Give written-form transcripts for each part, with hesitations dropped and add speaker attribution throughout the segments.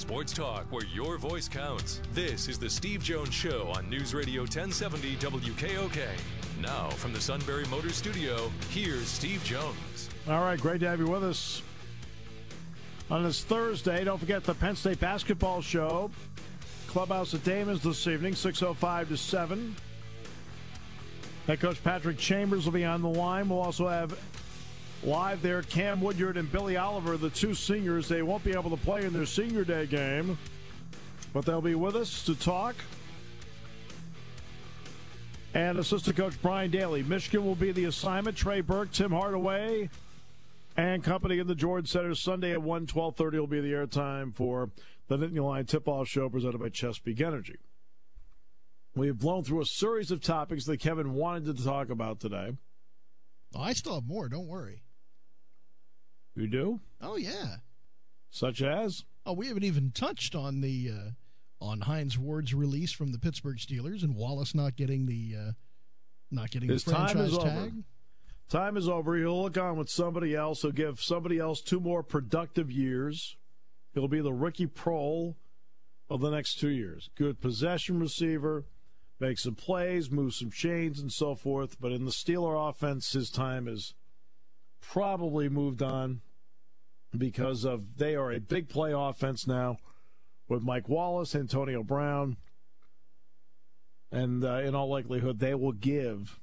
Speaker 1: Sports talk where your voice counts. This is the Steve Jones Show on News Radio 1070 WKOK. Now, from the Sunbury Motors Studio, here's Steve Jones.
Speaker 2: All right, great to have you with us on this Thursday. Don't forget the Penn State basketball show. Clubhouse at Damon's this evening, 6:05 to 7. Head coach Patrick Chambers will be on the line. We'll also have live there Cam Woodyard and Billy Oliver, the two seniors. They won't be able to play in their senior day game, but they'll be with us to talk. And assistant coach Brian Daly. Michigan will be the assignment. Trey Burke, Tim Hardaway, and company in the Jordan Center Sunday at 1, 12:30 will be the airtime for the Nittany Lion tip-off show presented by Chesapeake Energy. We have blown through a series of topics that Kevin wanted to talk about today.
Speaker 3: Oh, I still have more. Don't worry.
Speaker 2: You do?
Speaker 3: Oh, yeah.
Speaker 2: Such as?
Speaker 3: Oh, we haven't even touched on the on Hines Ward's release from the Pittsburgh Steelers and Wallace not getting the franchise tag.
Speaker 2: Time is over. He'll look on with somebody else. He'll give somebody else 2 more productive years. He'll be the Ricky Prohl of the next 2 years. Good possession receiver, make some plays, move some chains, and so forth. But in the Steeler offense, his time is probably moved on because they are a big play offense now with Mike Wallace, Antonio Brown, and in all likelihood, they will give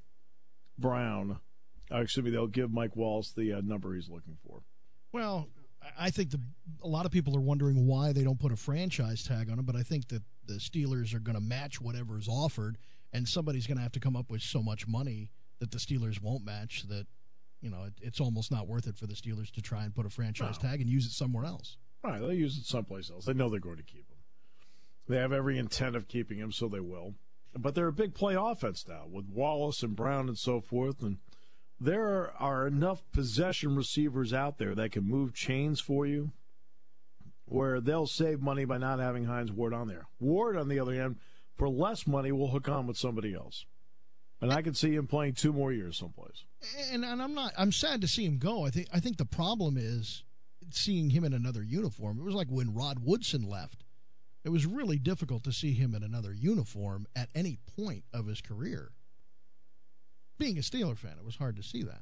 Speaker 2: they'll give Mike Wallace the number he's looking for.
Speaker 3: Well, I think a lot of people are wondering why they don't put a franchise tag on him, but I think that the Steelers are going to match whatever is offered, and somebody's going to have to come up with so much money that the Steelers won't match that, it's almost not worth it for the Steelers to try and put a franchise tag and use it somewhere else.
Speaker 2: Right, they'll use it someplace else. They know they're going to keep him. They have every intent of keeping him, so they will. But they're a big play offense now with Wallace and Brown and so forth, and there are enough possession receivers out there that can move chains for you where they'll save money by not having Hines Ward on there. Ward, on the other hand, for less money, will hook on with somebody else. And I can see him playing 2 more years someplace.
Speaker 3: And I'm sad to see him go. I think the problem is seeing him in another uniform. It was like when Rod Woodson left. It was really difficult to see him in another uniform at any point of his career. Being a Steeler fan, it was hard to see that.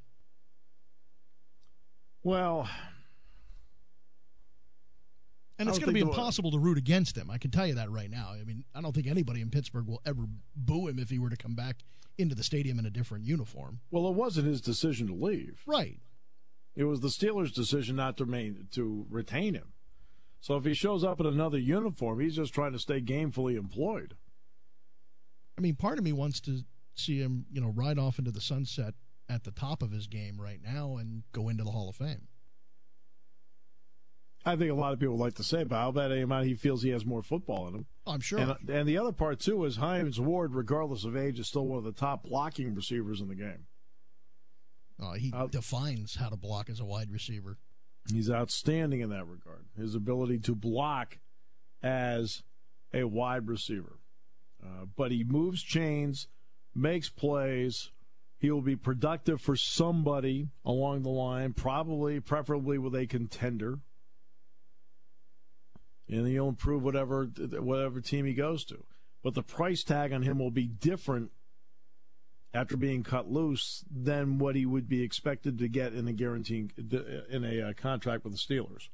Speaker 2: Well,
Speaker 3: and it's going to be impossible to root against him. I can tell you that right now. I mean, I don't think anybody in Pittsburgh will ever boo him if he were to come back into the stadium in a different uniform.
Speaker 2: Well, it wasn't his decision to leave.
Speaker 3: Right.
Speaker 2: It was the Steelers' decision not to retain him. So if he shows up in another uniform, he's just trying to stay gainfully employed.
Speaker 3: I mean, part of me wants to see him, ride off into the sunset at the top of his game right now and go into the Hall of Fame.
Speaker 2: I think a lot of people like to say, but I'll bet he feels he has more football in him.
Speaker 3: I'm sure.
Speaker 2: And the other part, too, is Hines Ward, regardless of age, is still one of the top blocking receivers in the game.
Speaker 3: He defines how to block as a wide receiver.
Speaker 2: He's outstanding in that regard. His ability to block as a wide receiver. But he moves chains, makes plays. He will be productive for somebody along the line, preferably with a contender. And he'll improve whatever team he goes to. But the price tag on him will be different after being cut loose than what he would be expected to get in a contract with the Steelers.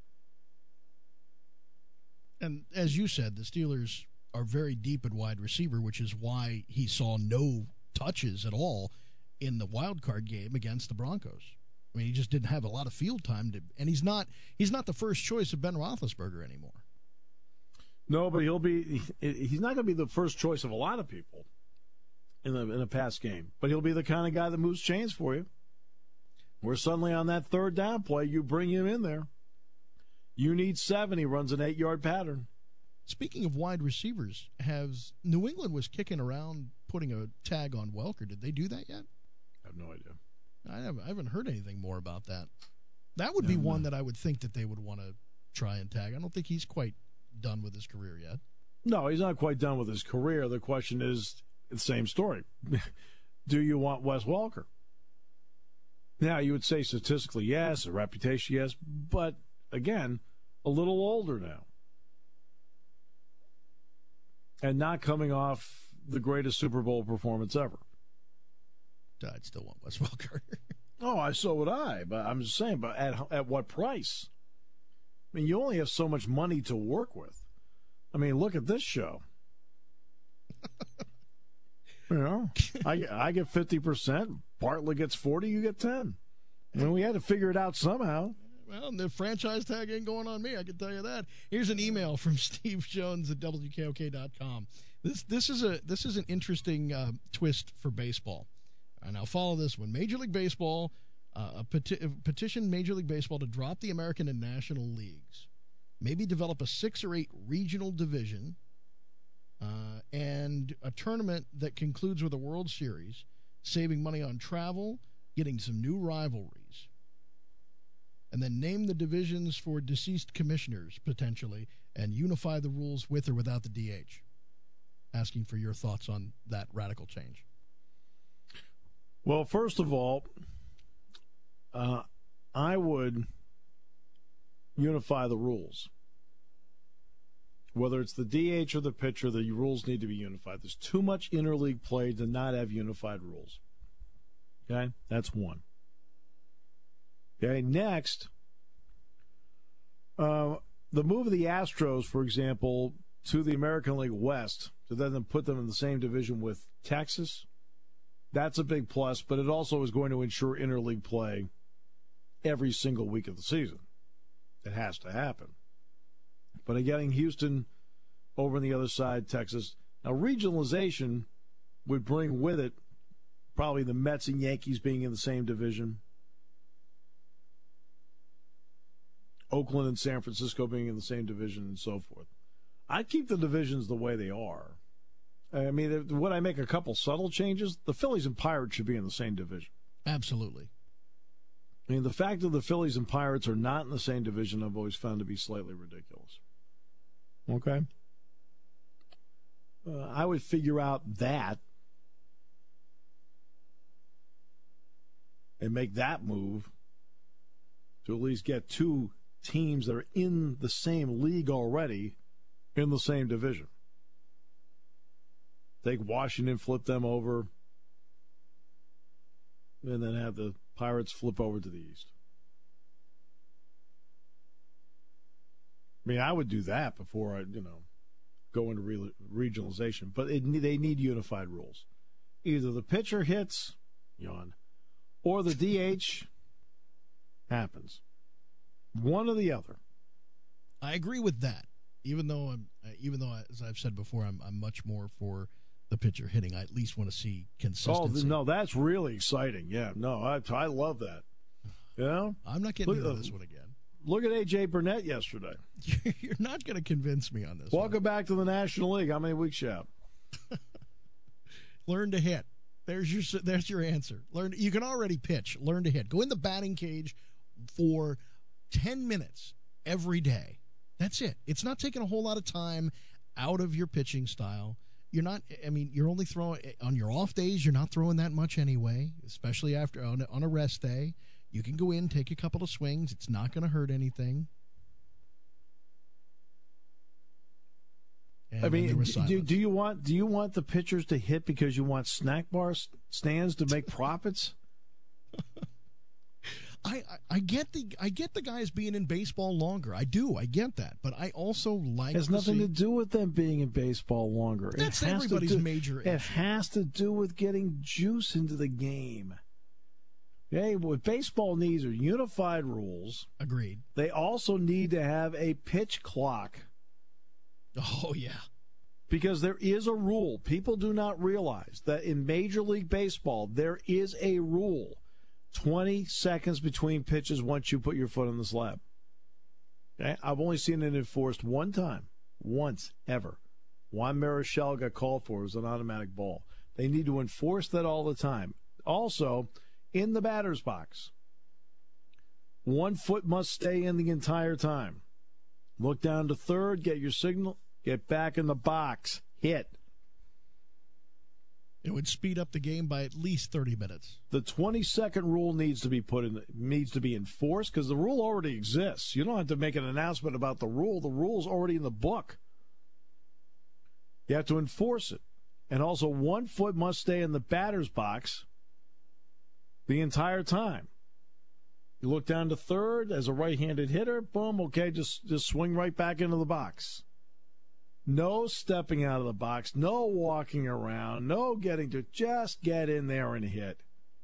Speaker 3: And as you said, the Steelers are very deep at wide receiver, which is why he saw no touches at all in the wild card game against the Broncos. I mean, he just didn't have a lot of field time, and he's not the first choice of Ben Roethlisberger anymore.
Speaker 2: No, but he's not going to be the first choice of a lot of people in a pass game. But he'll be the kind of guy that moves chains for you. Where suddenly on that third down play, you bring him in there. You need 7. He runs an 8-yard pattern.
Speaker 3: Speaking of wide receivers, New England was kicking around putting a tag on Welker. Did they do that yet?
Speaker 2: I have no idea.
Speaker 3: I haven't heard anything more about that. That would be one that I would think that they would want to try and tag. I don't think he's quite done with his career yet.
Speaker 2: No, he's not quite done with his career. The question is the same story. Do you want Wes Welker? Now, you would say statistically, yes, a reputation, yes, but again, a little older now. and not coming off the greatest Super Bowl performance ever.
Speaker 3: I'd still want Wes Welker.
Speaker 2: Oh, so would I. But I'm just saying, but at what price? I mean, you only have so much money to work with. I mean, look at this show. You know, I get 50%. Bartlett gets 40. You get 10. I mean, we had to figure it out somehow.
Speaker 3: Well, the franchise tag ain't going on me, I can tell you that. Here's an email from Steve Jones at WKOK.com. This is an interesting twist for baseball. And I'll follow this one. Major League Baseball petitioned Major League Baseball to drop the American and National Leagues, maybe develop a 6 or 8 regional division, and a tournament that concludes with a World Series, saving money on travel, getting some new rivalries, and then name the divisions for deceased commissioners, potentially, and unify the rules with or without the DH. Asking for your thoughts on that radical change.
Speaker 2: Well, first of all, I would unify the rules. Whether it's the DH or the pitcher, the rules need to be unified. There's too much interleague play to not have unified rules. Okay? That's one. Okay, next, the move of the Astros, for example, to the American League West, to then put them in the same division with Texas, that's a big plus, but it also is going to ensure interleague play every single week of the season. It has to happen. But getting Houston over on the other side, Texas. Now, regionalization would bring with it probably the Mets and Yankees being in the same division, Oakland and San Francisco being in the same division, and so forth. I'd keep the divisions the way they are. I mean, would I make a couple subtle changes? The Phillies and Pirates should be in the same division.
Speaker 3: Absolutely.
Speaker 2: I mean, the fact that the Phillies and Pirates are not in the same division, I've always found to be slightly ridiculous. Okay? I would figure out that and make that move to at least get 2 teams that are in the same league already in the same division. Take Washington, flip them over, and then have the Pirates flip over to the East. I mean, I would do that before I, go into regionalization. But they need unified rules. Either the pitcher hits, yawn, or the DH happens. One or the other.
Speaker 3: I agree with that. Even though, as I've said before, I'm much more for the pitcher hitting. I at least want to see consistency.
Speaker 2: Oh, no, that's really exciting. Yeah, no, I love that.
Speaker 3: I'm not getting into this one again.
Speaker 2: Look at A.J. Burnett yesterday.
Speaker 3: You're not going to convince me on this.
Speaker 2: Welcome back to the National League. How many weeks you have?
Speaker 3: Learn to hit. There's your answer. You can already pitch. Learn to hit. Go in the batting cage for 10 minutes every day. That's it. It's not taking a whole lot of time out of your pitching style. You're only throwing on your off days. You're not throwing that much anyway, especially after on a rest day. You can go in, take a couple of swings. It's not going to hurt anything. And
Speaker 2: do you want the pitchers to hit because you want snack bar stands to make profits?
Speaker 3: I get the guys being in baseball longer. I do. I get that. But I also like.
Speaker 2: It has nothing to do with them being in baseball longer.
Speaker 3: That's everybody's major issue.
Speaker 2: It has to do with getting juice into the game. Okay, what baseball needs are unified rules.
Speaker 3: Agreed.
Speaker 2: They also need to have a pitch clock.
Speaker 3: Oh, yeah.
Speaker 2: Because there is a rule. People do not realize that in Major League Baseball, there is a rule. 20 seconds between pitches once you put your foot on the slab. Okay? I've only seen it enforced one time. Once, ever. Juan Marichal got called for. It was an automatic ball. They need to enforce that all the time. Also, in the batter's box, 1 foot must stay in the entire time. Look down to third, get your signal, get back in the box, hit.
Speaker 3: It would speed up the game by at least 30 minutes.
Speaker 2: The 20-second rule needs to be enforced because the rule already exists. You don't have to make an announcement about the rule. The rule's already in the book. You have to enforce it. And also, one foot must stay in the batter's box the entire time. You look down to third as a right-handed hitter, boom, okay, just swing right back into the box. No stepping out of the box, no walking around, no getting to, just get in there and hit.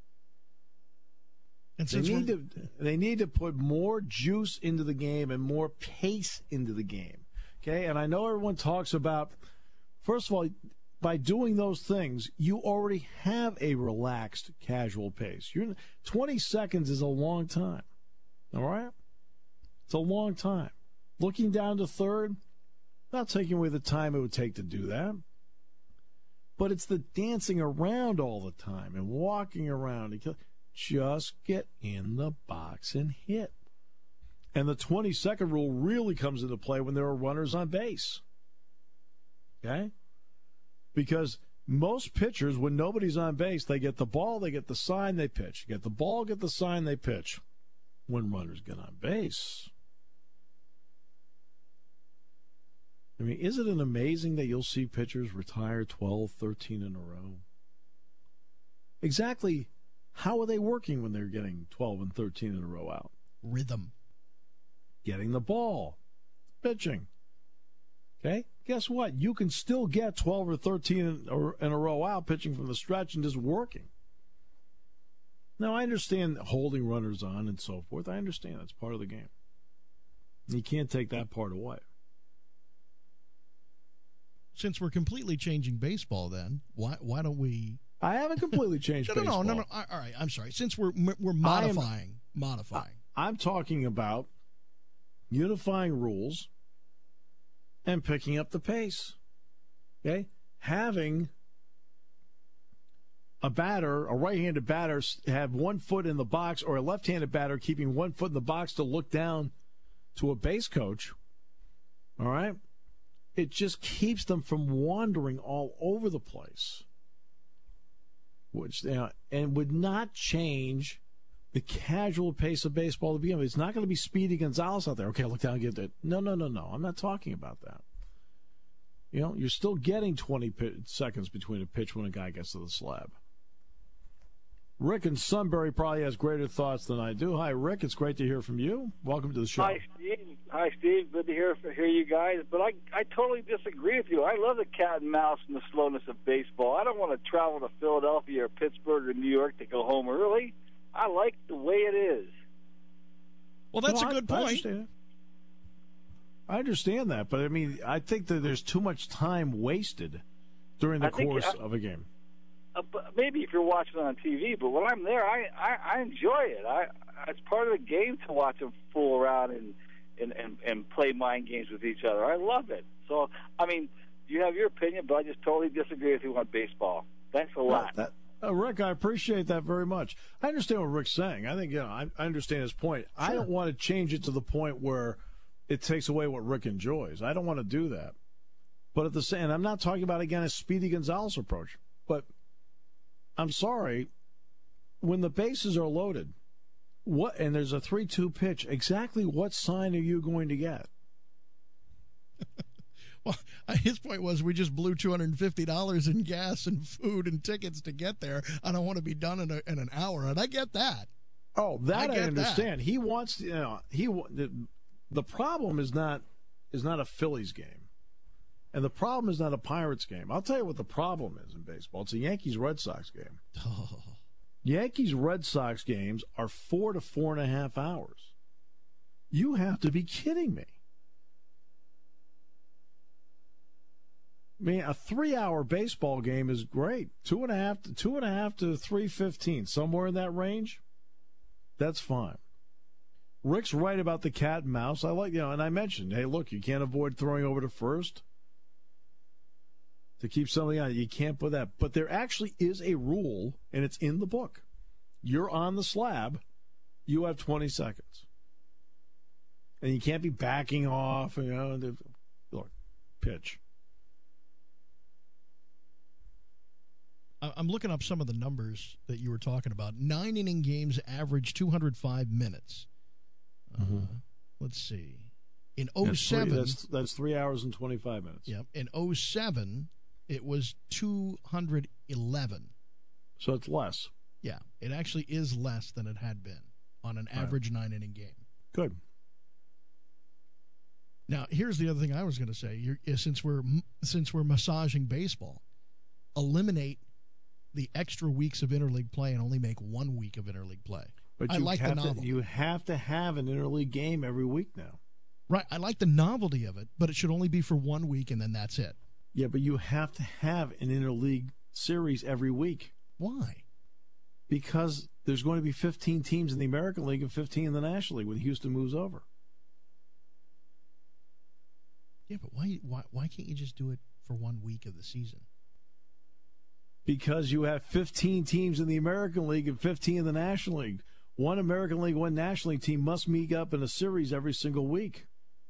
Speaker 3: And
Speaker 2: they need to put more juice into the game and more pace into the game. Okay, and I know everyone talks about, first of all, by doing those things, you already have a relaxed, casual pace. 20 seconds is a long time. All right? It's a long time. Looking down to third, not taking away the time it would take to do that. But it's the dancing around all the time and walking around. Just get in the box and hit. And the 20-second rule really comes into play when there are runners on base. Okay? Because most pitchers, when nobody's on base, they get the ball, they get the sign, they pitch. Get the ball, get the sign, they pitch. When runners get on base. I mean, isn't it amazing that you'll see pitchers retire 12, 13 in a row? Exactly how are they working when they're getting 12 and 13 in a row out?
Speaker 3: Rhythm.
Speaker 2: Getting the ball. Pitching. Okay? Guess what? You can still get 12 or 13 in a row out pitching from the stretch and just working. Now, I understand holding runners on and so forth. I understand that's part of the game. You can't take that part away.
Speaker 3: Since we're completely changing baseball, then why don't we?
Speaker 2: I haven't completely changed baseball.
Speaker 3: No. All right, I'm sorry. Since we're modifying.
Speaker 2: I'm talking about unifying rules and picking up the pace. Okay, having a batter, a right-handed batter, have 1 foot in the box, or a left-handed batter keeping 1 foot in the box to look down to a base coach. All right. It just keeps them from wandering all over the place, which and would not change the casual pace of baseball to begin with. It's not going to be Speedy Gonzalez out there. Okay, look down, get it. No. I'm not talking about that. You know, you're still getting 20 seconds between a pitch when a guy gets to the slab. Rick in Sunbury probably has greater thoughts than I do. Hi, Rick. It's great to hear from you. Welcome to the show.
Speaker 4: Hi, Steve. Good to hear you guys. But I totally disagree with you. I love the cat and mouse and the slowness of baseball. I don't want to travel to Philadelphia or Pittsburgh or New York to go home early. I like the way it is.
Speaker 3: Well, that's a good point.
Speaker 2: I understand that, but I mean, I think that there's too much time wasted during the course of a game.
Speaker 4: Maybe if you're watching on TV, but when I'm there, I enjoy it. It's part of the game to watch them fool around and play mind games with each other. I love it. So, I mean, you have your opinion, but I just totally disagree with you on baseball. Thanks a lot.
Speaker 2: Rick, I appreciate that very much. I understand what Rick's saying. I think, I understand his point. Sure. I don't want to change it to the point where it takes away what Rick enjoys. I don't want to do that. But at the same, I'm not talking about, again, a Speedy Gonzalez approach. But I'm sorry, when the bases are loaded, and there's a 3-2 pitch, exactly what sign are you going to get?
Speaker 3: Well, his point was we just blew $250 in gas and food and tickets to get there. I don't want to be done in an hour, and I get that.
Speaker 2: Oh, that I understand. That. He wants, the problem is not a Phillies game, and the problem is not a Pirates game. I'll tell you what the problem is in baseball. It's a Yankees-Red Sox game.
Speaker 3: Oh.
Speaker 2: Yankees-Red Sox games are 4 to 4.5 hours. You have to be kidding me. I mean, a 3-hour baseball game is great. 2.5 to 3:15, somewhere in that range. That's fine. Rick's right about the cat and mouse. I like, and I mentioned, hey, look, you can't avoid throwing over to first to keep something on. You can't put that. But there actually is a rule, and it's in the book. You're on the slab. You have 20 seconds. And you can't be backing off, look, pitch.
Speaker 3: I'm looking up some of the numbers that you were talking about. 9-inning games average 205 minutes. Let's see. In 07...
Speaker 2: That's 3 hours and 25 minutes.
Speaker 3: Yeah. In 07, It was 211.
Speaker 2: So it's less.
Speaker 3: Yeah, it actually is less than it had been on an average 9-inning game.
Speaker 2: Good.
Speaker 3: Now, here's the other thing I was going to say. Since we're massaging baseball, eliminate the extra weeks of interleague play and only make 1 week of interleague play.
Speaker 2: But
Speaker 3: I like the novelty.
Speaker 2: You have to have an interleague game every week now.
Speaker 3: Right. I like the novelty of it, but it should only be for 1 week and then that's it.
Speaker 2: Yeah, but you have to have an interleague series every week.
Speaker 3: Why?
Speaker 2: Because there's going to be 15 teams in the American League and 15 in the National League when Houston moves over.
Speaker 3: Yeah, but why can't you just do it for 1 week of the season?
Speaker 2: Because you have 15 teams in the American League and 15 in the National League. One American League, one National League team must meet up in a series every single week.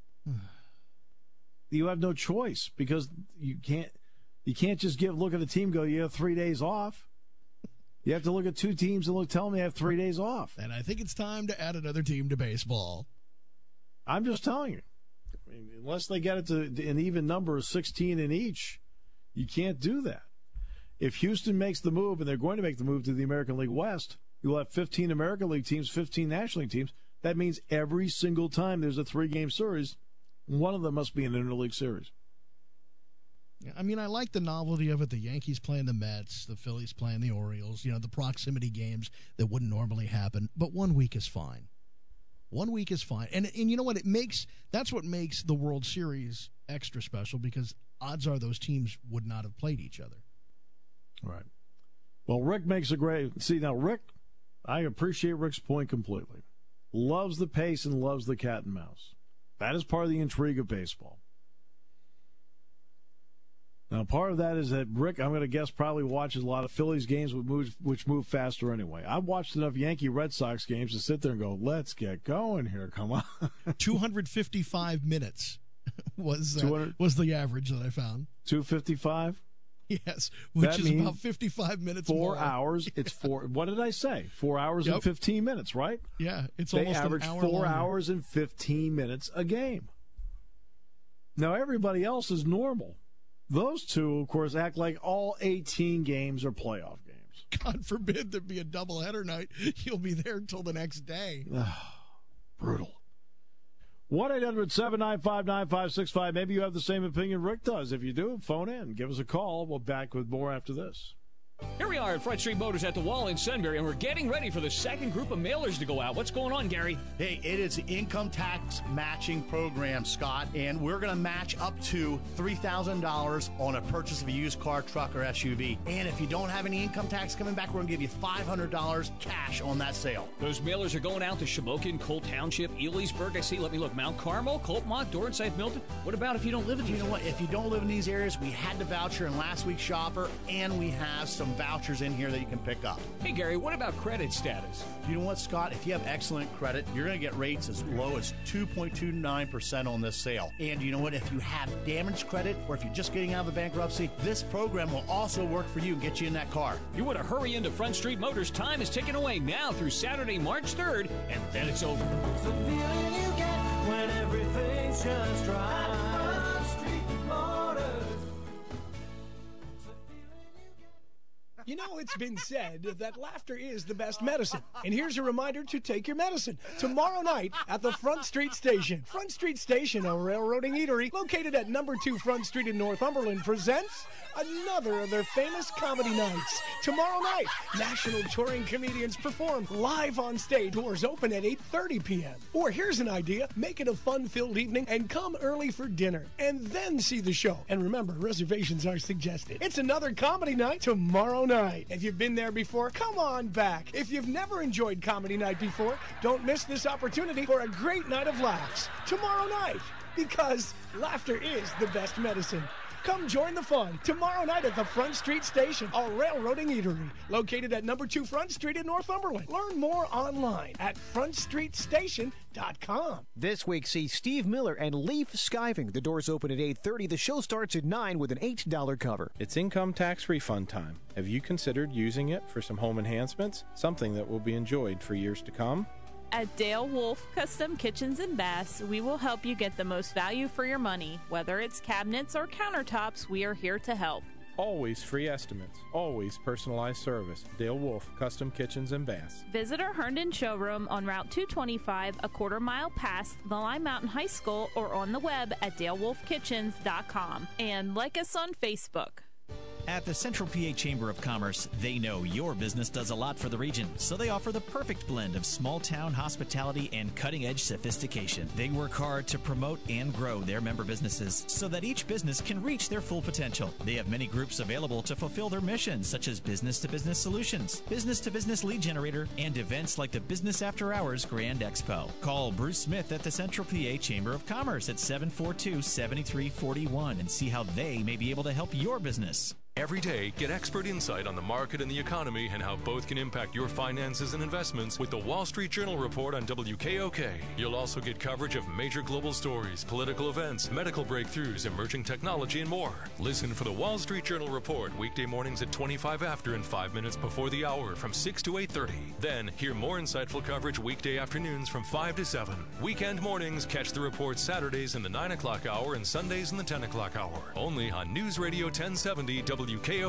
Speaker 2: You have no choice because you can't just look at a team and go, you have 3 days off. You have to look at two teams and tell them they have 3 days off.
Speaker 3: And I think it's time to add another team to baseball.
Speaker 2: I'm just telling you. I mean, unless they get it to an even number of 16 in each, you can't do that. If Houston makes the move, and they're going to make the move to the American League West, you'll have 15 American League teams, 15 National League teams. That means every single time there's a 3-game series, one of them must be an interleague series.
Speaker 3: I mean, I like the novelty of it. The Yankees playing the Mets, the Phillies playing the Orioles, the proximity games that wouldn't normally happen. But 1 week is fine. 1 week is fine. And you know what? That's what makes the World Series extra special because odds are those teams would not have played each other.
Speaker 2: Right. Well, Rick makes a great... See, now, Rick, I appreciate Rick's point completely. Loves the pace and loves the cat and mouse. That is part of the intrigue of baseball. Now, part of that is that Rick, I'm going to guess, probably watches a lot of Phillies games which move faster anyway. I've watched enough Yankee Red Sox games to sit there and go, let's get going here. Come on.
Speaker 3: 255 minutes was the average that I found.
Speaker 2: 255?
Speaker 3: Yes, which is about 55 minutes
Speaker 2: 4
Speaker 3: more.
Speaker 2: hours. It's 4. What did I say? 4 hours and 15 minutes, right?
Speaker 3: Yeah, it's
Speaker 2: they
Speaker 3: almost
Speaker 2: average
Speaker 3: an hour
Speaker 2: 4
Speaker 3: longer.
Speaker 2: hours and 15 minutes a game. Now, everybody else is normal. Those two, of course, act like all 18 games are playoff games.
Speaker 3: God forbid there be a doubleheader night. You'll be there until the next day.
Speaker 2: Brutal. 1-800-795-9565. Maybe you have the same opinion Rick does. If you do, phone in. Give us a call. We'll be back with more after this.
Speaker 5: Here we are at Front Street Motors at the Wall in Sunbury, and we're getting ready for the second group of mailers to go out. What's going on, Gary?
Speaker 6: Hey, it is the income tax matching program, Scott, and we're going to match up to $3,000 on a purchase of a used car, truck, or SUV. And if you don't have any income tax coming back, we're going to give you $500 cash on that sale.
Speaker 5: Those mailers are going out to Shamokin, Colt Township, Elysburg. I see. Let me look. Mount Carmel, Coltmont, Dornsife, Milton. What about if you don't live in these?
Speaker 6: You know what? If you don't live in these areas, we had the voucher in last week's shopper, and we have some vouchers in here that you can pick up.
Speaker 5: Hey, Gary, what about credit status?
Speaker 6: You know what, Scott? If you have excellent credit, you're going to get rates as low as 2.29% on this sale. And you know what? If you have damaged credit or if you're just getting out of a bankruptcy, this program will also work for you and get you in that car.
Speaker 5: You want to hurry into Front Street Motors. Time is ticking away now through Saturday, March 3rd, and then it's over.
Speaker 7: It's the feeling you get when everything's just right. Front Street Motors.
Speaker 8: You know, it's been said that laughter is the best medicine. And here's a reminder to take your medicine. Tomorrow night at the Front Street Station. Front Street Station, a railroading eatery located at number 2 Front Street in Northumberland, presents another of their famous comedy nights. Tomorrow night, national touring comedians perform live on stage. Doors open at 8:30 p.m. Or here's an idea. Make it a fun-filled evening and come early for dinner and then see the show. And remember, reservations are suggested. It's another comedy night tomorrow night. If you've been there before, come on back. If you've never enjoyed comedy night before, don't miss this opportunity for a great night of laughs tomorrow night, because laughter is the best medicine. Come join the fun tomorrow night at the Front Street Station, a railroading eatery located at number 2 Front Street in Northumberland. Learn more online at frontstreetstation.com.
Speaker 9: This week, see Steve Miller and Leaf Skiving. The doors open at 8:30. The show starts at 9 with an $8 cover.
Speaker 10: It's income tax refund time. Have you considered using it for some home enhancements? Something that will be enjoyed for years to come?
Speaker 11: At Dale Wolf Custom Kitchens and Baths, we will help you get the most value for your money. Whether it's cabinets or countertops, we are here to help.
Speaker 10: Always free estimates. Always personalized service. Dale Wolf, Custom Kitchens and Baths.
Speaker 11: Visit our Herndon showroom on Route 225, a quarter-mile past the Lime Mountain High School, or on the web at dalewolfkitchens.com. And like us on Facebook.
Speaker 12: At the Central PA Chamber of Commerce, they know your business does a lot for the region, so they offer the perfect blend of small-town hospitality and cutting-edge sophistication. They work hard to promote and grow their member businesses so that each business can reach their full potential. They have many groups available to fulfill their mission, such as business-to-business solutions, business-to-business lead generator, and events like the Business After Hours Grand Expo. Call Bruce Smith at the Central PA Chamber of Commerce at 742-7341 and see how they may be able to help your business.
Speaker 1: Every day, get expert insight on the market and the economy and how both can impact your finances and investments with the Wall Street Journal Report on WKOK. You'll also get coverage of major global stories, political events, medical breakthroughs, emerging technology, and more. Listen for the Wall Street Journal Report weekday mornings at 25 after and 5 minutes before the hour from 6 to 8:30. Then, hear more insightful coverage weekday afternoons from 5 to 7. Weekend mornings, catch the report Saturdays in the 9 o'clock hour and Sundays in the 10 o'clock hour. Only on News Radio 1070 WKOK.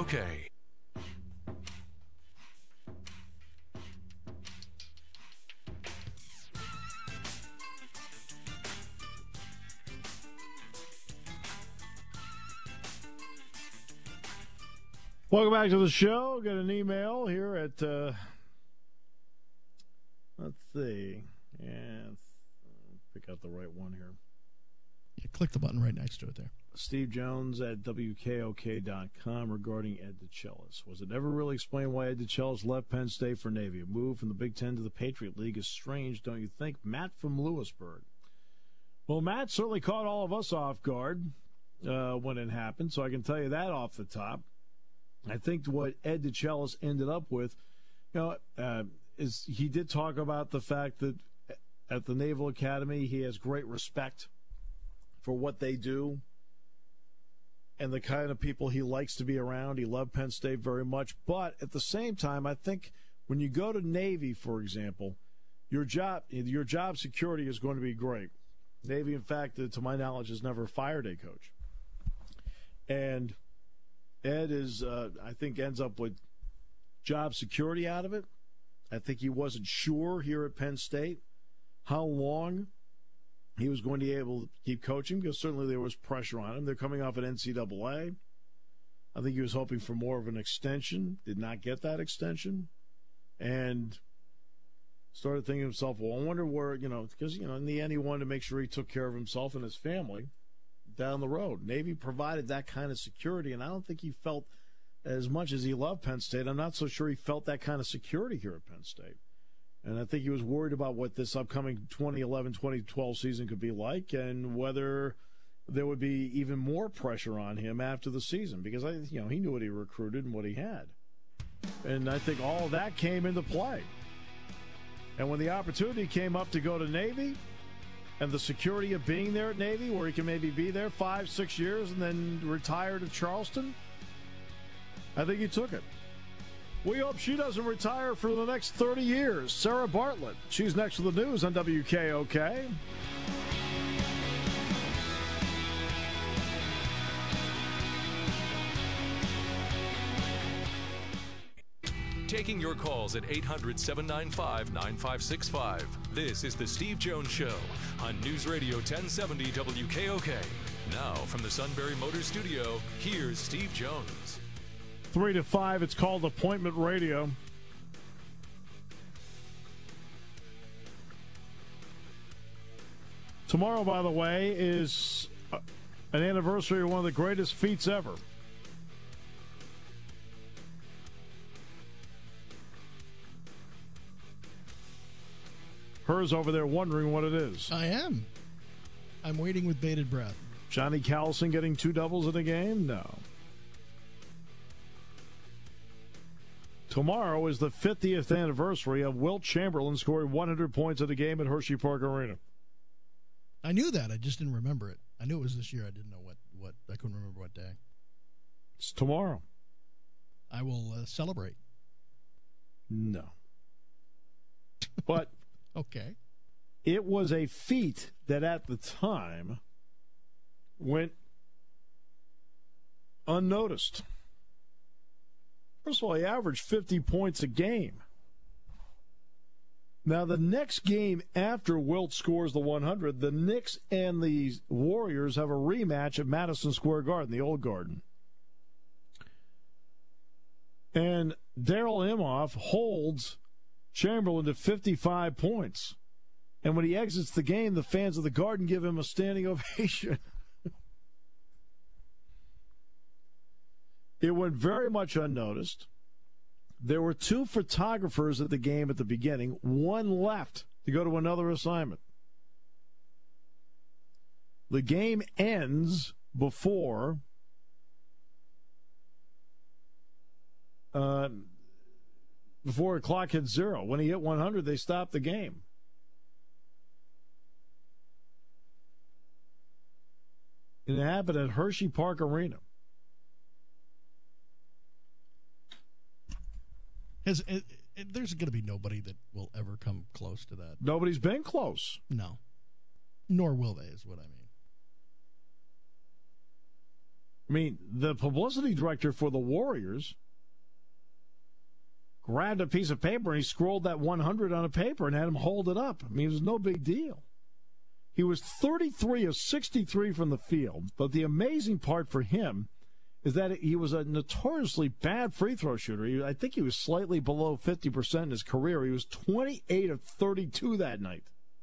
Speaker 2: Welcome back to the show. Got an email here at, let's see. Yeah, pick out the right one here.
Speaker 3: Yeah, click the button right next to it there.
Speaker 2: Steve Jones at WKOK.com regarding Ed DeChellis. Was it ever really explained why Ed DeChellis left Penn State for Navy? A move from the Big Ten to the Patriot League is strange, don't you think? Matt from Lewisburg. Well, Matt certainly caught all of us off guard when it happened, so I can tell you that off the top. I think what Ed DeChellis ended up with, is he did talk about the fact that at the Naval Academy he has great respect for what they do and the kind of people he likes to be around. He loved Penn State very much. But at the same time, I think when you go to Navy, for example, your job security is going to be great. Navy, in fact, to my knowledge, has never fired a coach. And Ed is, I think, ends up with job security out of it. I think he wasn't sure here at Penn State how long he was going to be able to keep coaching, because certainly there was pressure on him. They're coming off an NCAA. I think he was hoping for more of an extension, did not get that extension, and started thinking to himself, well, I wonder where, because, in the end he wanted to make sure he took care of himself and his family down the road. Navy provided that kind of security, and I don't think he felt, as much as he loved Penn State, I'm not so sure he felt that kind of security here at Penn State. And I think he was worried about what this upcoming 2011-2012 season could be like and whether there would be even more pressure on him after the season, because he knew what he recruited and what he had. And I think all of that came into play. And when the opportunity came up to go to Navy and the security of being there at Navy, where he can maybe be there 5-6 years and then retire to Charleston, I think he took it. We hope she doesn't retire for the next 30 years. Sarah Bartlett. She's next with the news on WKOK.
Speaker 1: Taking your calls at 800-795-9565. This is the Steve Jones Show on News Radio 1070 WKOK. Now, from the Sunbury Motors Studio, here's Steve Jones.
Speaker 2: 3 to 5, it's called Appointment Radio. Tomorrow, by the way, is an anniversary of one of the greatest feats ever. Hers over there wondering what it is.
Speaker 3: I am. I'm waiting with bated breath.
Speaker 2: Johnny Callison getting 2 doubles in a game? No. Tomorrow is the 50th anniversary of Wilt Chamberlain scoring 100 points in a game at Hershey Park Arena.
Speaker 3: I knew that. I just didn't remember it. I knew it was this year. I didn't know what I couldn't remember what day.
Speaker 2: It's tomorrow.
Speaker 3: I will celebrate.
Speaker 2: No. But
Speaker 3: okay.
Speaker 2: It was a feat that at the time went unnoticed. First of all, he averaged 50 points a game. Now, the next game after Wilt scores the 100, the Knicks and the Warriors have a rematch at Madison Square Garden, the old Garden. And Darryl Imhoff holds Chamberlain to 55 points. And when he exits the game, the fans of the Garden give him a standing ovation. It went very much unnoticed. There were 2 photographers at the game at the beginning. One left to go to another assignment. The game ends before the clock hit 0. When he hit 100, they stopped the game. It happened at Hershey Park Arena.
Speaker 3: There's going to be nobody that will ever come close to that.
Speaker 2: Nobody's been close.
Speaker 3: No. Nor will they, is what I mean.
Speaker 2: I mean, the publicity director for the Warriors grabbed a piece of paper and he scrolled that 100 on a paper and had him hold it up. I mean, it was no big deal. He was 33 of 63 from the field, but the amazing part for him is that he was a notoriously bad free throw shooter. I think he was slightly below 50% in his career. He was 28 of 32 that night.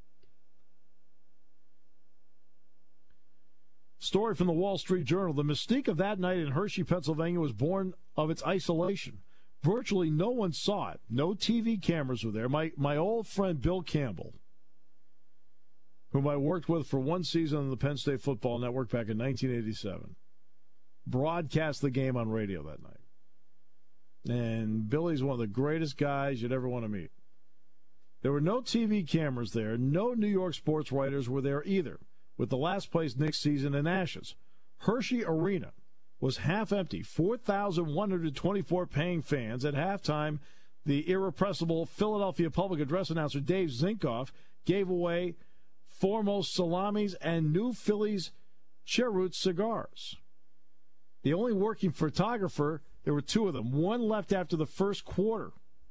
Speaker 2: Story from the Wall Street Journal. The mystique of that night in Hershey, Pennsylvania was born of its isolation. Virtually no one saw it. No TV cameras were there. My old friend Bill Campbell, whom I worked with for one season on the Penn State Football Network back in 1987, broadcast the game on radio that night. And Billy's one of the greatest guys you'd ever want to meet. There were no TV cameras there. No New York sports writers were there either, with the last place Knicks season in ashes. Hershey Arena was half empty, 4,124 paying fans. At halftime, the irrepressible Philadelphia public address announcer Dave Zinkoff gave away Foremost salamis and New Phillies Cheroot cigars. The only working photographer, there were 2 of them. One left after the first quarter.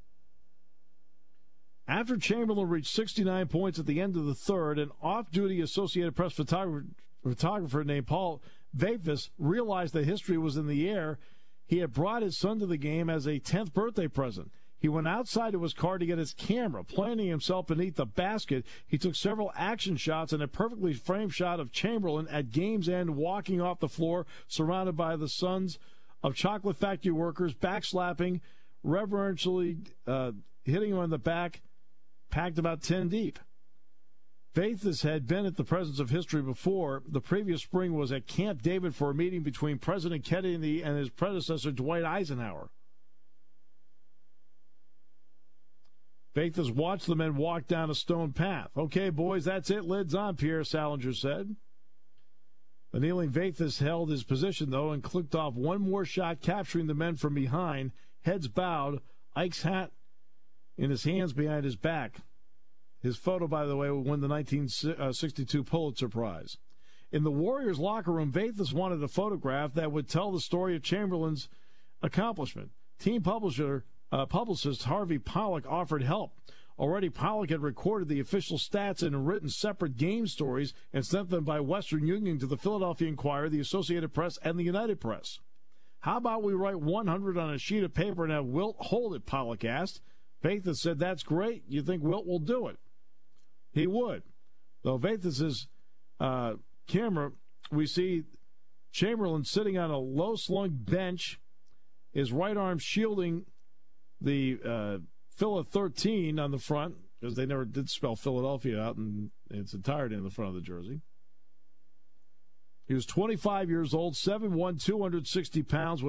Speaker 2: After Chamberlain reached 69 points at the end of the third, an off-duty Associated Press photographer named Paul Vafis realized that history was in the air. He had brought his son to the game as a 10th birthday present. He went outside to his car to get his camera. Planting himself beneath the basket, he took several action shots and a perfectly framed shot of Chamberlain at game's end walking off the floor, surrounded by the sons of chocolate factory workers, backslapping, reverentially hitting him on the back, packed about 10 deep. Vafis had been at the Presence of History before. The previous spring was at Camp David for a meeting between President Kennedy and his predecessor, Dwight Eisenhower. Vafis watched the men walk down a stone path. Okay, boys, that's it. Lids on, Pierre Salinger said. The kneeling Vafis held his position, though, and clicked off one more shot, capturing the men from behind. Heads bowed, Ike's hat in his hands behind his back. His photo, by the way, would win the 1962 Pulitzer Prize. In the Warriors' locker room, Vafis wanted a photograph that would tell the story of Chamberlain's accomplishment. Team publicist Harvey Pollack offered help. Already, Pollack had recorded the official stats and written separate game stories and sent them by Western Union to the Philadelphia Inquirer, the Associated Press, and the United Press. How about we write 100 on a sheet of paper and have Wilt hold it, Pollack asked. Vafis said, that's great. You think Wilt will do it? He would. Though Vafis's camera, we see Chamberlain sitting on a low-slung bench, his right arm shielding the Phila 13 on the front, because they never did spell Philadelphia out in its entirety in the front of the jersey. He was 25 years old, 7'1", 260 pounds.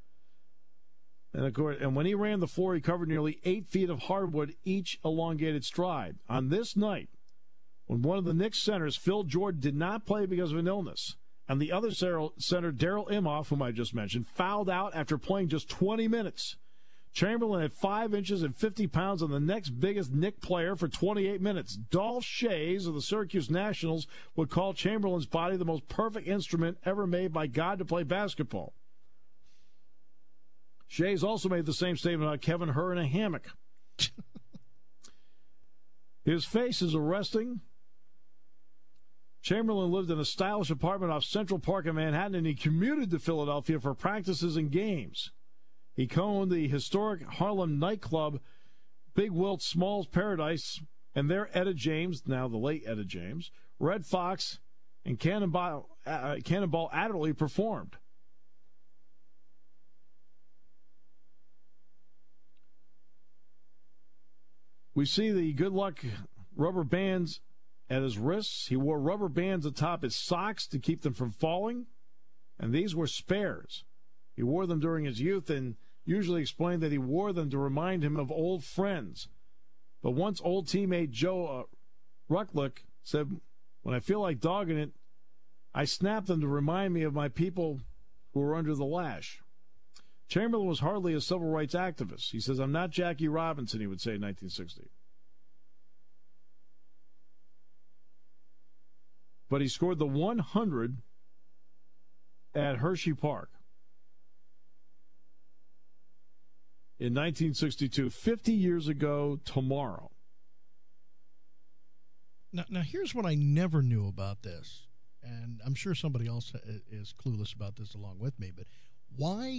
Speaker 2: And when he ran the floor, he covered nearly 8 feet of hardwood each elongated stride. On this night, when one of the Knicks centers, Phil Jordan, did not play because of an illness, and the other center, Darryl Imhoff, whom I just mentioned, fouled out after playing just 20 minutes. Chamberlain had 5 inches and 50 pounds on the next biggest Knick player for 28 minutes. Dolph Schayes of the Syracuse Nationals would call Chamberlain's body the most perfect instrument ever made by God to play basketball. Shays also made the same statement about Kevin Herr in a hammock. His face is arresting. Chamberlain lived in a stylish apartment off Central Park in Manhattan, and he commuted to Philadelphia for practices and games. He co-owned the historic Harlem nightclub Big Wilt Small's Paradise, and there Etta James, now the late Etta James, Red Fox, and Cannonball Adderley performed. We see the good luck rubber bands at his wrists. He wore rubber bands atop his socks to keep them from falling, and these were spares. He wore them during his youth and usually explained that he wore them to remind him of old friends. But once old teammate Joe Rucklick said, "When I feel like dogging it, I snap them to remind me of my people who were under the lash." Chamberlain was hardly a civil rights activist. He says, "I'm not Jackie Robinson," he would say in 1960. But he scored the 100 at Hershey Park in 1962, 50 years ago tomorrow.
Speaker 3: Now, here's what I never knew about this, and I'm sure somebody else is clueless about this along with me, but why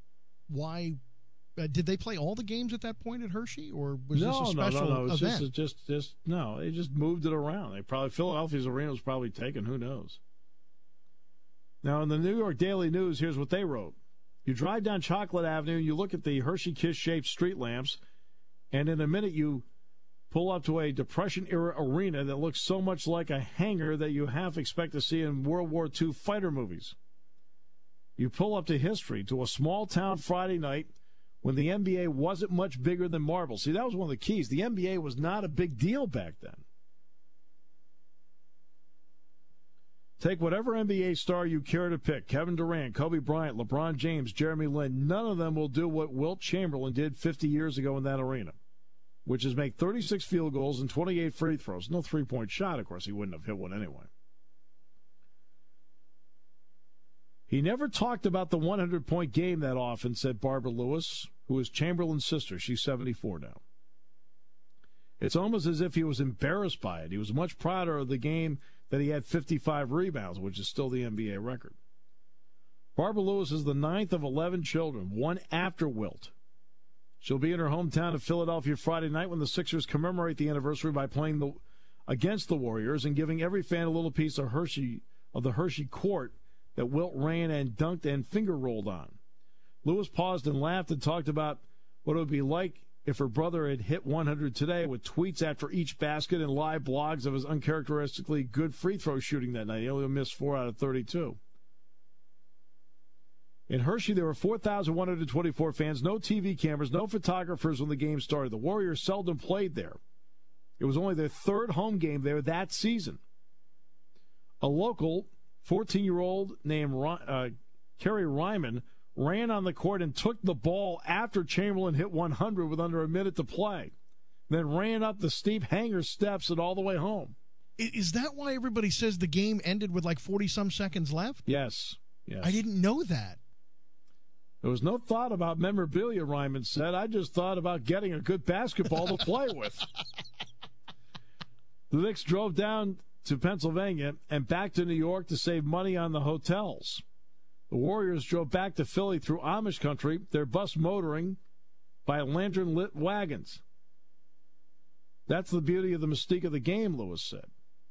Speaker 3: did they play all the games at that point at Hershey, or was this a special event?
Speaker 2: No, they just moved it around. Philadelphia's arena was probably taken. Who knows? Now, in the New York Daily News, here's what they wrote. You drive down Chocolate Avenue, you look at the Hershey Kiss-shaped street lamps, and in a minute you pull up to a Depression-era arena that looks so much like a hangar that you half expect to see in World War II fighter movies. You pull up to history, to a small-town Friday night when the NBA wasn't much bigger than marbles. See, that was one of the keys. The NBA was not a big deal back then. Take whatever NBA star you care to pick, Kevin Durant, Kobe Bryant, LeBron James, Jeremy Lin, none of them will do what Wilt Chamberlain did 50 years ago in that arena, which is make 36 field goals and 28 free throws. No three-point shot, of course. He wouldn't have hit one anyway. He never talked about the 100-point game that often, said Barbara Lewis, who is Chamberlain's sister. She's 74 now. It's almost as if he was embarrassed by it. He was much prouder of the game that he had 55 rebounds, which is still the NBA record. Barbara Lewis is the 9th of 11 children, one after Wilt. She'll be in her hometown of Philadelphia Friday night when the Sixers commemorate the anniversary by playing against the Warriors and giving every fan a little piece of the Hershey court that Wilt ran and dunked and finger rolled on. Lewis paused and laughed and talked about what it would be like if her brother had hit 100 today, with tweets after each basket and live blogs of his uncharacteristically good free throw shooting that night. He only missed 4 out of 32. In Hershey, there were 4,124 fans, no TV cameras, no photographers when the game started. The Warriors seldom played there. It was only their third home game there that season. A local 14-year-old named Kerry Ryman ran on the court and took the ball after Chamberlain hit 100 with under a minute to play, then ran up the steep hangar steps and all the way home.
Speaker 3: Is that why everybody says the game ended with like 40-some seconds left?
Speaker 2: Yes.
Speaker 3: I didn't know that.
Speaker 2: There was no thought about memorabilia, Ryman said. I just thought about getting a good basketball to play with. The Knicks drove down to Pennsylvania and back to New York to save money on the hotels. The Warriors drove back to Philly through Amish country, their bus motoring by lantern-lit wagons. That's the beauty of the mystique of the game, Lewis said.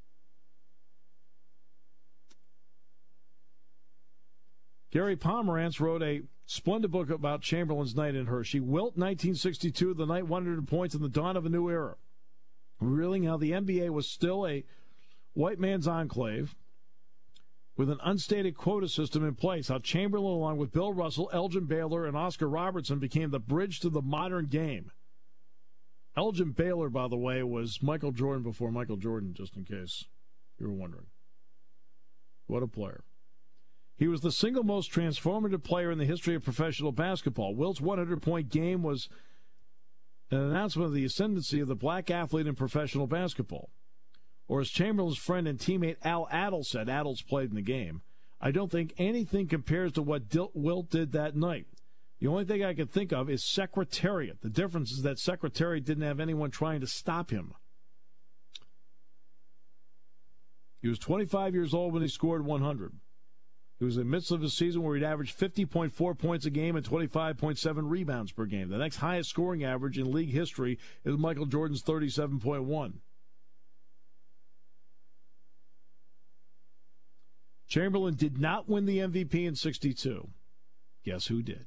Speaker 2: Gary Pomerantz wrote a splendid book about Chamberlain's night in Hershey, Wilt 1962, the night 100 points in the dawn of a new era, revealing how the NBA was still a white man's enclave with an unstated quota system in place, how Chamberlain, along with Bill Russell, Elgin Baylor, and Oscar Robertson, became the bridge to the modern game. Elgin Baylor, by the way, was Michael Jordan before Michael Jordan, just in case you were wondering. What a player. He was the single most transformative player in the history of professional basketball. Wilt's 100-point game was an announcement of the ascendancy of the black athlete in professional basketball. Or as Chamberlain's friend and teammate Al Attles said, Attles played in the game, I don't think anything compares to what Wilt did that night. The only thing I could think of is Secretariat. The difference is that Secretariat didn't have anyone trying to stop him. He was 25 years old when he scored 100. He was in the midst of a season where he'd averaged 50.4 points a game and 25.7 rebounds per game. The next highest scoring average in league history is Michael Jordan's 37.1. Chamberlain did not win the MVP in 62. Guess who did?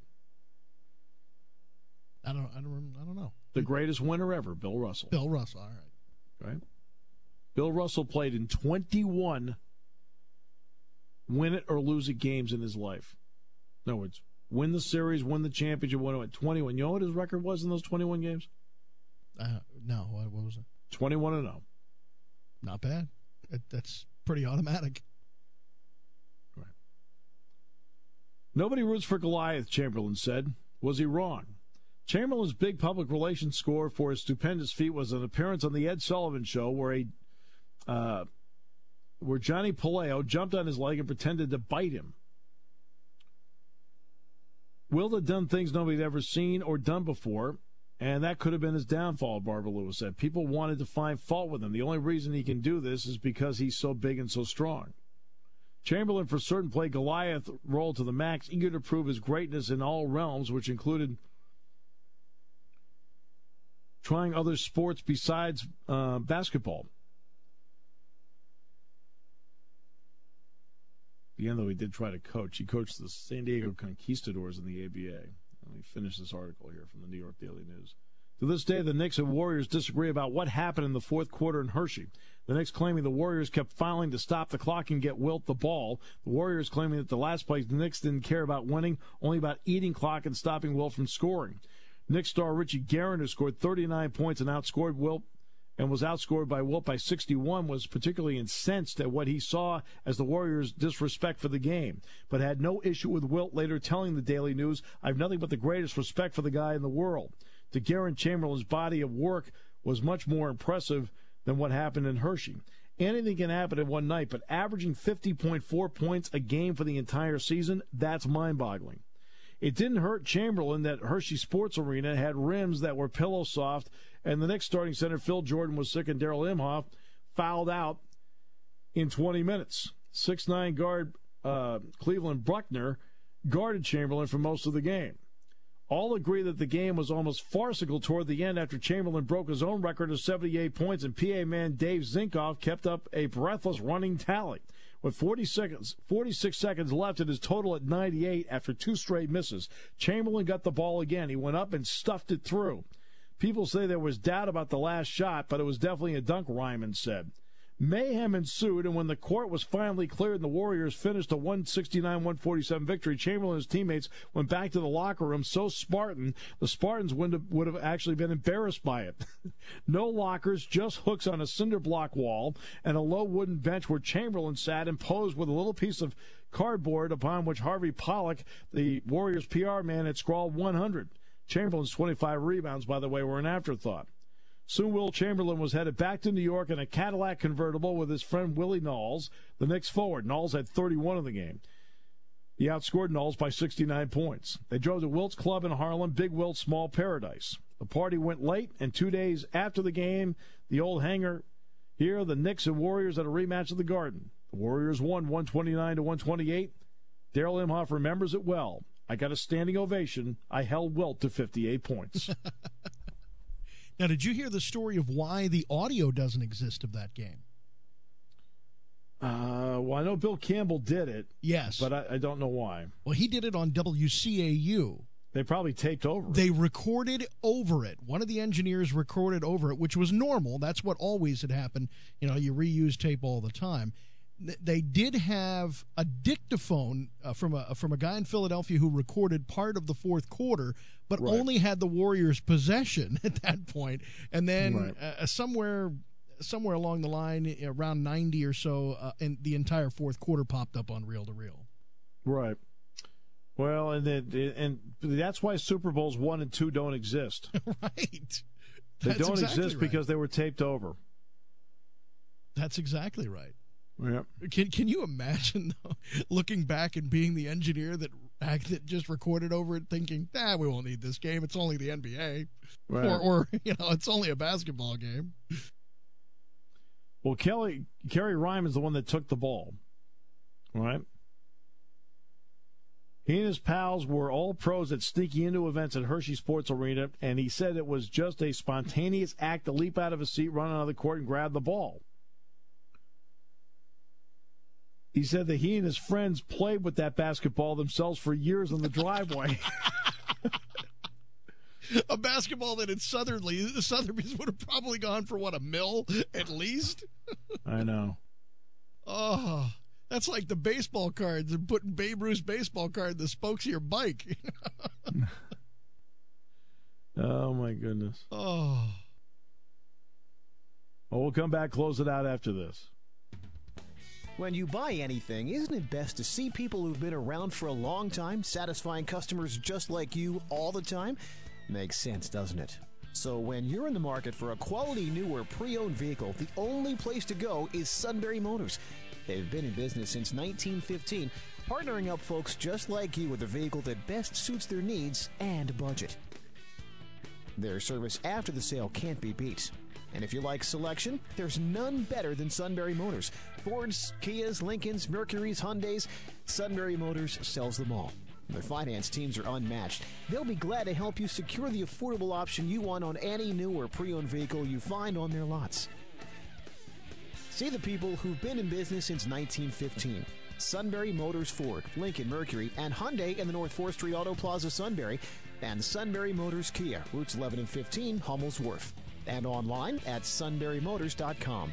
Speaker 3: I don't know.
Speaker 2: The greatest winner ever, Bill Russell.
Speaker 3: Bill Russell, all right.
Speaker 2: Right? Bill Russell played in 21 win-it-or-lose-it games in his life. In other words, win the series, win the championship, win it 21. You know what his record was in those 21 games?
Speaker 3: No, what was it?
Speaker 2: 21-0.
Speaker 3: Not bad. That's pretty automatic.
Speaker 2: Right. Nobody roots for Goliath, Chamberlain said. Was he wrong? Chamberlain's big public relations score for his stupendous feat was an appearance on the Ed Sullivan Show where Johnny Palaio jumped on his leg and pretended to bite him. Wilt had done things nobody'd ever seen or done before, and that could have been his downfall, Barbara Lewis said. People wanted to find fault with him. The only reason he can do this is because he's so big and so strong. Chamberlain, for certain, played Goliath role to the max, eager to prove his greatness in all realms, which included trying other sports besides basketball. Again, though, he did try to coach. He coached the San Diego Conquistadors in the ABA. Let me finish this article here from the New York Daily News. To this day, the Knicks and Warriors disagree about what happened in the fourth quarter in Hershey. The Knicks claiming the Warriors kept fouling to stop the clock and get Wilt the ball. The Warriors claiming that the last play, the Knicks didn't care about winning, only about eating clock and stopping Wilt from scoring. Knicks star Richie Guerin, who scored 39 points and outscored Wilt and was outscored by Wilt by 61, was particularly incensed at what he saw as the Warriors' disrespect for the game, but had no issue with Wilt later telling the Daily News, "I have nothing but the greatest respect for the guy in the world." To Guerin, Chamberlain's body of work was much more impressive than what happened in Hershey. Anything can happen in one night, but averaging 50.4 points a game for the entire season, that's mind-boggling. It didn't hurt Chamberlain that Hershey Sports Arena had rims that were pillow soft, and the next starting center, Phil Jordan, was sick, and Darrell Imhoff fouled out in 20 minutes. 6'9" guard Cleveland Bruckner guarded Chamberlain for most of the game. All agree that the game was almost farcical toward the end after Chamberlain broke his own record of 78 points, and PA man Dave Zinkoff kept up a breathless running tally. With 46 seconds left, it is total at 98 after two straight misses. Chamberlain got the ball again. He went up and stuffed it through. People say there was doubt about the last shot, but it was definitely a dunk, Ryman said. Mayhem ensued, and when the court was finally cleared and the Warriors finished a 169-147 victory, Chamberlain and his teammates went back to the locker room so Spartan, the Spartans would have actually been embarrassed by it. No lockers, just hooks on a cinder block wall and a low wooden bench where Chamberlain sat and posed with a little piece of cardboard upon which Harvey Pollack, the Warriors PR man, had scrawled 100. Chamberlain's 25 rebounds, by the way, were an afterthought. Soon Wilt Chamberlain was headed back to New York in a Cadillac convertible with his friend Willie Knowles, the Knicks forward. Knowles had 31 in the game. He outscored Knowles by 69 points. They drove to Wilt's club in Harlem, Big Wilt's Small Paradise. The party went late, and 2 days after the game, the old hangar here, the Knicks and Warriors at a rematch at the Garden. The Warriors won 129-128. Darrell Imhoff remembers it well. I got a standing ovation. I held Wilt to 58 points.
Speaker 3: Now, did you hear the story of why the audio doesn't exist of that game?
Speaker 2: Well, I know Bill Campbell did it.
Speaker 3: Yes.
Speaker 2: But I don't know why.
Speaker 3: Well, he did it on WCAU.
Speaker 2: They probably taped over it.
Speaker 3: They recorded over it. One of the engineers recorded over it, which was normal. That's what always had happened. You know, you reuse tape all the time. They did have a dictaphone from a guy in Philadelphia who recorded part of the fourth quarter, but only had the Warriors' possession at that point. And then somewhere along the line, around 90 or so, and the entire fourth quarter popped up on reel-to-reel.
Speaker 2: Right. Well, and that's why Super Bowls 1 and 2 don't exist.
Speaker 3: Right.
Speaker 2: They don't exist because they were taped over.
Speaker 3: That's exactly right.
Speaker 2: Yeah.
Speaker 3: Can you imagine, though, looking back and being the engineer that back that just recorded over it thinking, we won't need this game. It's only the NBA.
Speaker 2: Right.
Speaker 3: Or it's only a basketball game.
Speaker 2: Well, Kerry Rhyme is the one that took the ball, right? He and his pals were all pros at sneaking into events at Hershey Sports Arena, and he said it was just a spontaneous act to leap out of his seat, run out of the court, and grab the ball. He said that he and his friends played with that basketball themselves for years in the driveway.
Speaker 3: A basketball that in Sotheby's would have probably gone for, $1 million at least?
Speaker 2: I know.
Speaker 3: Oh, that's like the baseball cards and putting Babe Ruth's baseball card in the spokes of your bike.
Speaker 2: Oh, my goodness.
Speaker 3: Oh.
Speaker 2: Well, we'll come back, close it out after this.
Speaker 9: When you buy anything, isn't it best to see people who've been around for a long time, satisfying customers just like you all the time? Makes sense, doesn't it? So when you're in the market for a quality new or pre-owned vehicle, the only place to go is Sunbury Motors. They've been in business since 1915, partnering up folks just like you with a vehicle that best suits their needs and budget. Their service after the sale can't be beat. And if you like selection, there's none better than Sunbury Motors. Fords, Kias, Lincolns, Mercurys, Hyundais, Sunbury Motors sells them all. Their finance teams are unmatched. They'll be glad to help you secure the affordable option you want on any new or pre-owned vehicle you find on their lots. See the people who've been in business since 1915. Sunbury Motors Ford, Lincoln Mercury, and Hyundai in the North 4th Street Auto Plaza, Sunbury, and Sunbury Motors Kia, routes 11 and 15, Hummel's Wharf, and online at sunburymotors.com.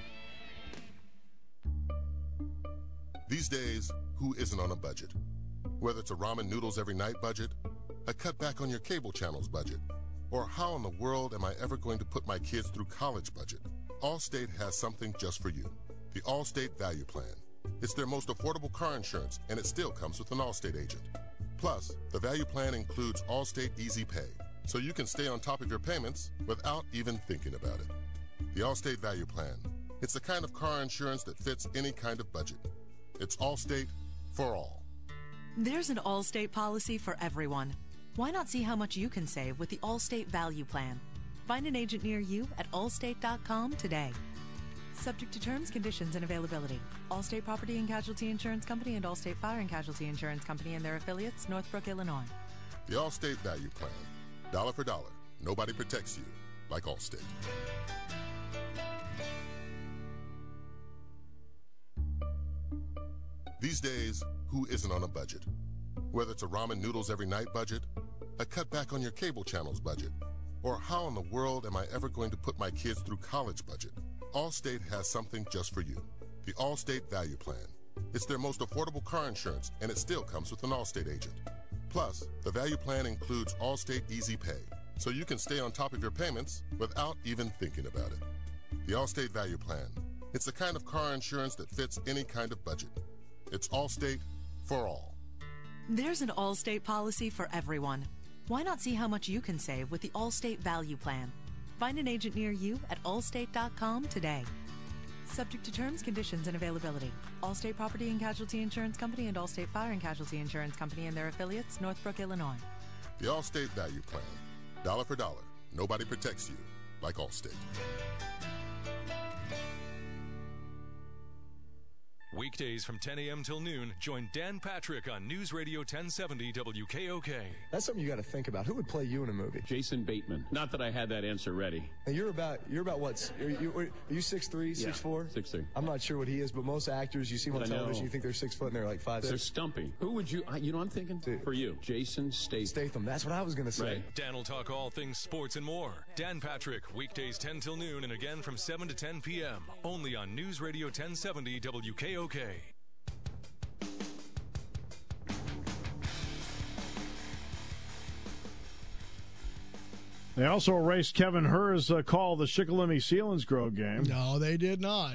Speaker 13: These days, who isn't on a budget? Whether it's a ramen noodles every night budget, a cut back on your cable channels budget, or how in the world am I ever going to put my kids through college budget? Allstate has something just for you. The Allstate Value Plan. It's their most affordable car insurance, and it still comes with an Allstate agent. Plus, the Value Plan includes Allstate Easy Pay, so you can stay on top of your payments without even thinking about it. The Allstate Value Plan. It's the kind of car insurance that fits any kind of budget. It's Allstate for all.
Speaker 14: There's an Allstate policy for everyone. Why not see how much you can save with the Allstate Value Plan? Find an agent near you at allstate.com today. Subject to terms, conditions, and availability. Allstate Property and Casualty Insurance Company and Allstate Fire and Casualty Insurance Company and their affiliates, Northbrook, Illinois.
Speaker 13: The Allstate Value Plan. Dollar for dollar. Nobody protects you like Allstate. These days, who isn't on a budget? Whether it's a ramen noodles every night budget, a cut back on your cable channels budget, or how in the world am I ever going to put my kids through college budget? Allstate has something just for you. The Allstate Value Plan. It's their most affordable car insurance, and it still comes with an Allstate agent. Plus, the Value Plan includes Allstate Easy Pay, so you can stay on top of your payments without even thinking about it. The Allstate Value Plan. It's the kind of car insurance that fits any kind of budget. It's Allstate for all.
Speaker 14: There's an Allstate policy for everyone. Why not see how much you can save with the Allstate Value Plan? Find an agent near you at allstate.com today. Subject to terms, conditions, and availability. Allstate Property and Casualty Insurance Company and Allstate Fire and Casualty Insurance Company and their affiliates, Northbrook, Illinois.
Speaker 13: The Allstate Value Plan. Dollar for dollar. Nobody protects you like Allstate.
Speaker 1: Weekdays from 10 a.m. till noon, join Dan Patrick on News Radio 1070 WKOK.
Speaker 15: That's something you got to think about. Who would play you in a movie?
Speaker 16: Jason Bateman. Not that I had that answer ready.
Speaker 15: And you're about what? Are you 6'3", 6'4"?
Speaker 16: 6'3".
Speaker 15: I'm not sure what he is, but most actors you see on television, you think they're 6 foot and they're like 5'6".
Speaker 16: They're stumpy. Who would you? I'm thinking for you, Jason Statham.
Speaker 15: Statham. That's what I was going to say.
Speaker 1: Right. Dan will talk all things sports and more. Dan Patrick, weekdays 10 till noon, and again from 7 to 10 p.m. Only on News Radio 1070 WKOK.
Speaker 2: They also erased Kevin Herr's call the Shikellamy-Selinsgrove game.
Speaker 3: No, they did not.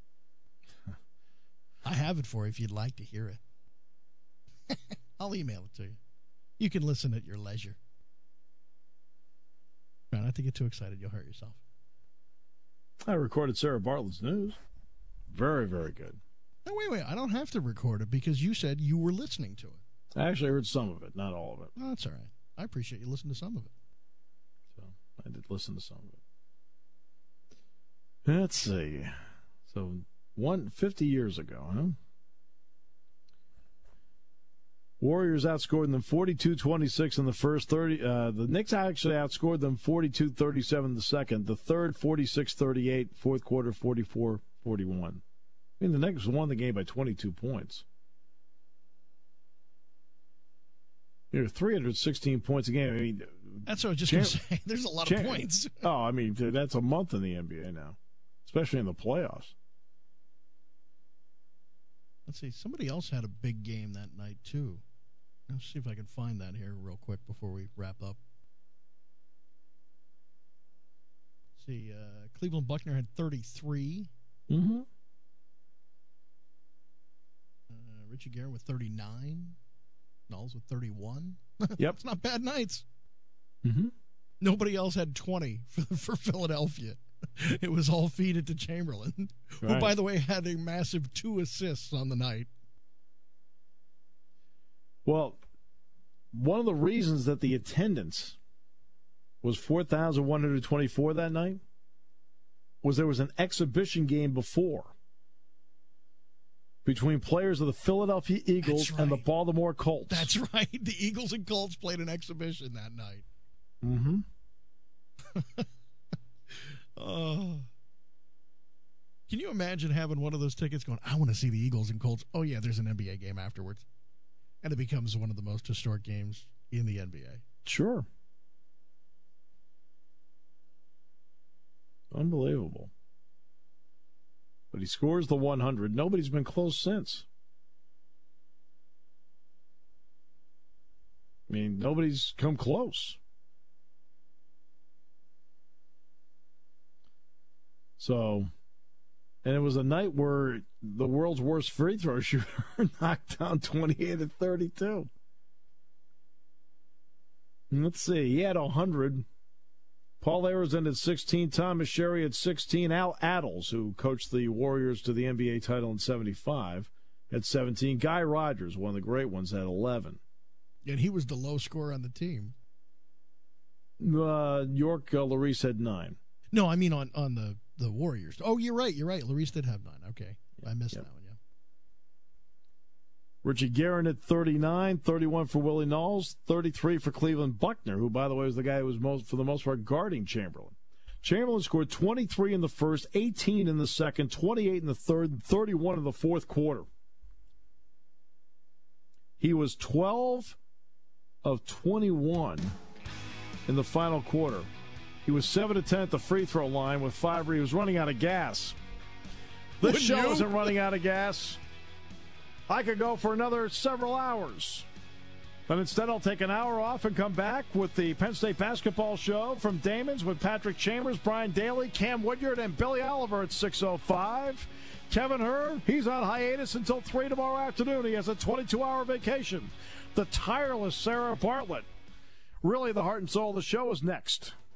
Speaker 3: I have it for you if you'd like to hear it. I'll email it to you. You can listen at your leisure. Try not to get too excited. You'll hurt yourself.
Speaker 2: I recorded Sarah Bartlett's news. Very, very good.
Speaker 3: No, wait. I don't have to record it because you said you were listening to it.
Speaker 2: I actually heard some of it, not all of it.
Speaker 3: Oh, that's all right. I appreciate you listening to some of it.
Speaker 2: So I did listen to some of it. Let's see. So 50 years ago, huh? Warriors outscored them 42-26 in the first 30. The Knicks actually outscored them 42-37 in the second. The third, 46-38. Fourth quarter, 44-41. I mean, the Knicks won the game by 22 points. You know, 316 points a game. I mean,
Speaker 3: that's what I was just going to say. There's a lot of points.
Speaker 2: Oh, I mean, that's a month in the NBA now, especially in the playoffs.
Speaker 3: Let's see. Somebody else had a big game that night, too. Let's see if I can find that here real quick before we wrap up. Let's see. Cleveland Buckner had 33.
Speaker 2: Mm-hmm.
Speaker 3: Richie Guerin with 39. Knowles with 31.
Speaker 2: Yep.
Speaker 3: It's not bad nights.
Speaker 2: Mm-hmm.
Speaker 3: Nobody else had 20 for Philadelphia. It was all feed it to Chamberlain,
Speaker 2: right.
Speaker 3: Who, by the way, had a massive 2 assists on the night.
Speaker 2: Well, one of the reasons that the attendance was 4,124 that night was there was an exhibition game before between players of the Philadelphia Eagles and the Baltimore Colts.
Speaker 3: That's right. The Eagles and Colts played an exhibition that night.
Speaker 2: Mm-hmm.
Speaker 3: Can you imagine having one of those tickets going, I want to see the Eagles and Colts. Oh, yeah, there's an NBA game afterwards. And it becomes one of the most historic games in the NBA.
Speaker 2: Sure. Unbelievable. But he scores the 100. Nobody's been close since. I mean, nobody's come close. So, and it was a night where the world's worst free throw shooter knocked down 28 of 32. And let's see, he had 100. Paul Arizin had 16. Thomas Sherry had 16. Al Attles, who coached the Warriors to the NBA title in 75, had 17. Guy Rogers, one of the great ones, had 11.
Speaker 3: And he was the low scorer on the team.
Speaker 2: York Larice had 9.
Speaker 3: No, I mean on the Warriors. Oh, you're right. Larice did have 9. Okay. I missed that one, yeah.
Speaker 2: Richie Guerin at 39, 31 for Willie Knowles, 33 for Cleveland Buckner, who, by the way, was the guy who was for the most part guarding Chamberlain. Chamberlain scored 23 in the first, 18 in the second, 28 in the third, and 31 in the fourth quarter. He was 12 of 21 in the final quarter. He was 7 of 10 at the free throw line with 5 where he was running out of gas. This show isn't running out of gas. I could go for another several hours. But instead, I'll take an hour off and come back with the Penn State basketball show from Damon's with Patrick Chambers, Brian Daly, Cam Woodyard, and Billy Oliver at 6:05. Kevin Herr, he's on hiatus until 3 tomorrow afternoon. He has a 22-hour vacation. The tireless Sarah Bartlett. Really, the heart and soul of the show is next.